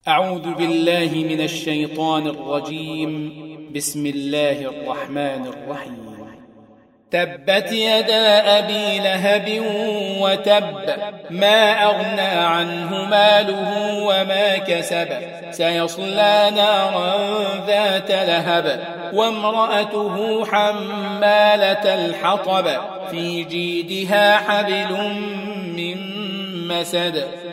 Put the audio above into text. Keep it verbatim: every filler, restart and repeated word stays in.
أعوذ بالله من الشيطان الرجيم. بسم الله الرحمن الرحيم. تبت يدا أبي لهب وتب، ما أغنى عنه ماله وما كسب، سيصلى نارا ذات لهب، وامرأته حمالة الحطب، في جيدها حبل من مسد.